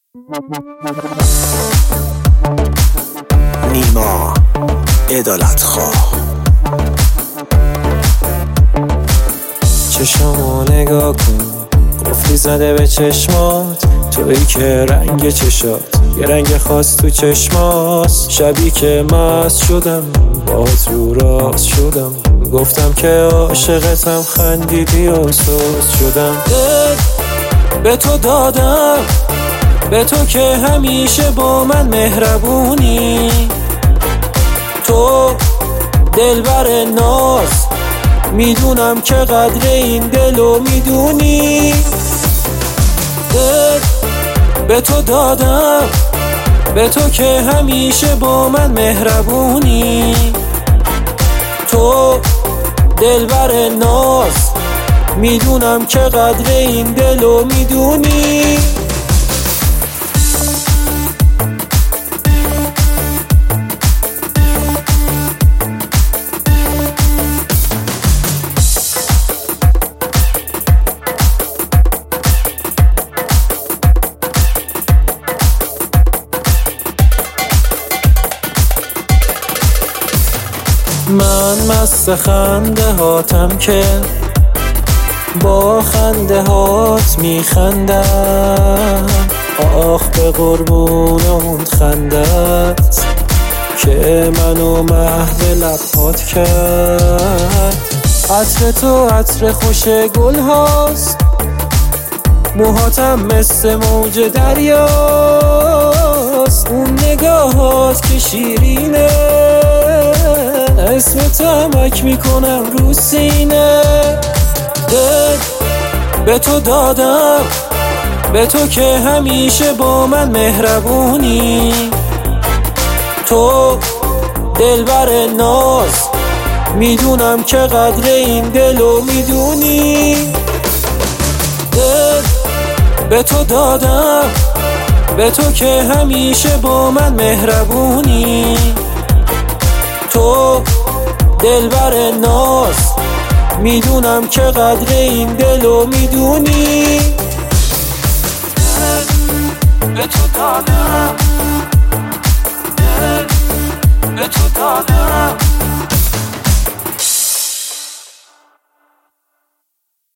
نیما عدالت خواه. چشامو نگاه کن، قفلی زده به چشمات، تویی که رنگ چشات یه رنگ خاص تو چشماست. شبی که مست شدم باهات رو راست شدم، گفتم که عاشقتم، خندیدی و سوز شدم. به تو دادم، به تو که همیشه با من مهربونی، تو دلبر ناز، میدونم که قدر این دلو میدونی. به تو دادم، به تو که همیشه با من مهربونی، تو دلبر ناز، میدونم که قدر این دلو میدونی. من مست خنده هاتم که با خنده هات میخندم، آخ به قربون اون خندت که منو محو لبات کرد. عطر تو عطر خوش گل هاست، موهاتم مثل موج دریاست، اون نگاهات که شیرینه، اسم تمک میکنم رو سینه. به تو دادم، به تو که همیشه با من مهربونی، تو دلبر ناز، میدونم که قدر این دلو میدونی. به تو دادم، به تو که همیشه با من مهربونی، تو دلبر ناز، میدونم که قدر این دلو میدونی. به تو دادم، به تو دادم.